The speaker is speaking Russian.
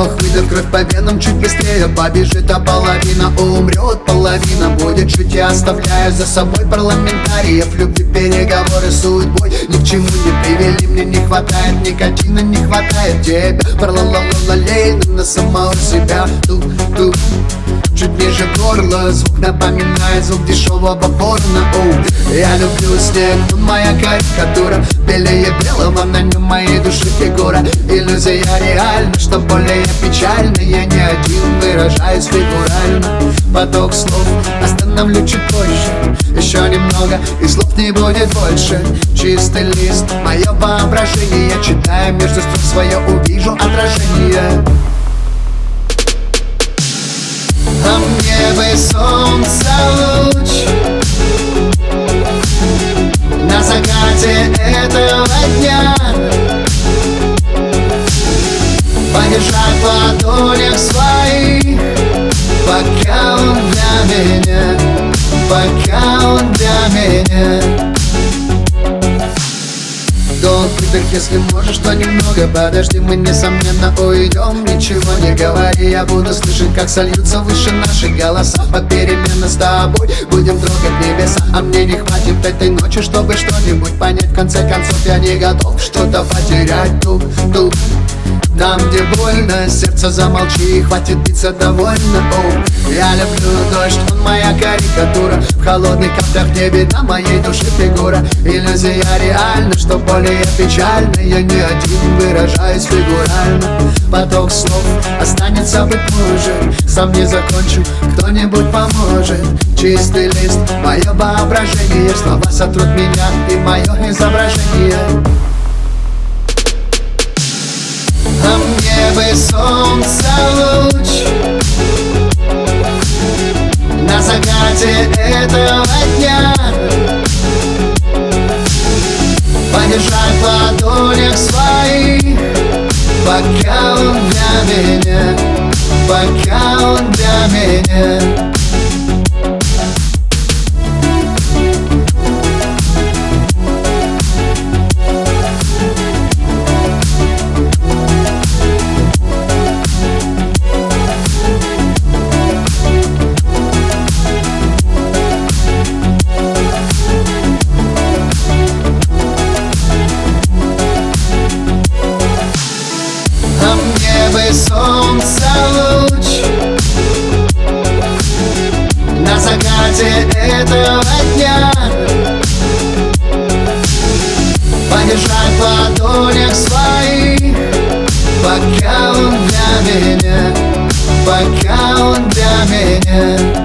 Вдох-выдох, кровь по венам, чуть быстрее побежит, а половина умрет, половина будет жить. Я оставляю за собой парламентариев, любви, переговоры с судьбой ни к чему не привели. Мне не хватает никотина, не хватает тебя. Парлалалалалей на самого себя. Тук-тук, чуть ниже горла, звук напоминает звук дешевого порно. Я люблю снег, он моя карикатура, белее белого, на нем моей души фигура. Иллюзия реальна, что более печально. Я не один, выражаюсь фигурально. Поток слов остановлю чуть позже. Еще немного, и слов не будет больше. Чистый лист, мое воображение. Я читаю между строк свое, увижу отражение. А мне бы солнце луч на закате этого дня, подержать в ладонях своих, пока он для меня, пока он для меня. Долг выдох, если можешь, то немного подожди. Мы, несомненно, уйдем, ничего не говори. Я буду слышать, как сольются выше наши голоса. Попеременно с тобой будем трогать небеса. А мне не хватит этой ночи, чтобы что-нибудь понять. В конце концов, я не готов что-то потерять. Тук-тук, там, где больно, сердце замолчи, хватит биться довольно. Я люблю дождь, он моя карикатура. В холодных каплях не видна моей души фигура. Иллюзия реальна, что более печально. Я не один, выражаюсь фигурально. Поток слов останется, быть может, сам не закончу, кто-нибудь поможет. Чистый лист, мое воображение. Слова сотрут меня и мое изображение. А мне бы солнце луч на закате этого дня, подержать в ладонях своих, пока он для меня, пока он для меня. Солнце луч на закате этого дня, подержать в ладонях своих, пока он для меня, пока он для меня.